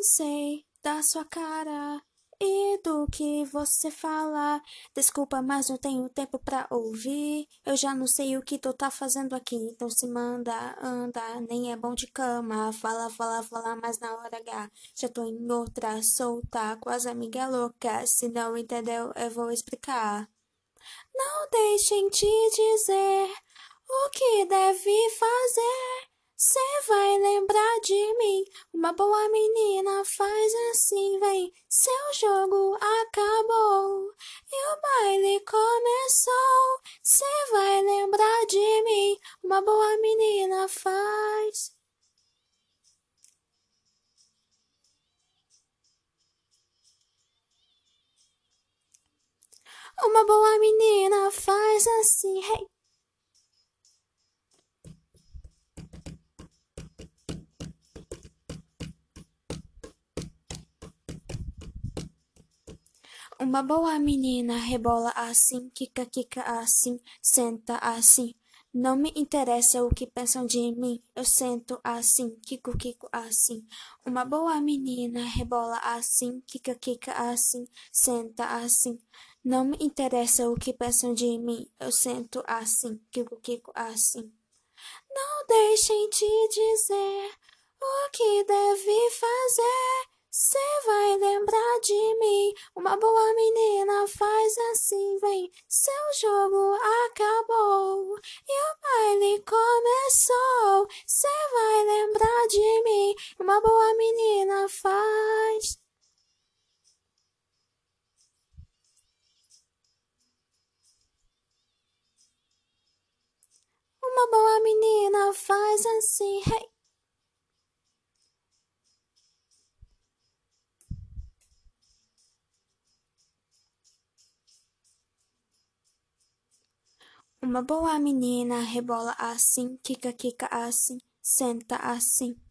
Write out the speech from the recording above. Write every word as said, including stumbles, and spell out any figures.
cansei da sua cara e do que você fala. Desculpa, mas não tenho tempo pra ouvir. Eu já não sei o que tu tá fazendo aqui. Então se manda, anda, nem é bom de cama. Fala, fala, fala, mas na hora H já tô em outra solta, com as amigas loucas. Se não entendeu, eu vou explicar. Não deixem te dizer o que deve fazer. Cê vai lembrar de mim. Uma boa menina faz assim, vem. Seu jogo acabou e o baile começou. Cê vai lembrar de mim. Uma boa menina faz. Uma boa menina faz assim, hey. Uma boa menina rebola assim, quica, quica assim, senta assim. Não me interessa o que pensam de mim, eu sento assim, quico, quico assim. Uma boa menina rebola assim, quica, quica assim, senta assim. Não me interessa o que pensam de mim, eu sento assim, quico, quico assim. Não deixem te dizer o que deve fazer. Cê vai lembrar de mim. Uma boa menina faz assim, vem. Seu jogo acabou e o baile começou. Cê vai lembrar de mim. Uma boa menina faz. Uma boa menina faz assim, hey. Uma boa menina rebola assim, quica, quica assim, senta assim.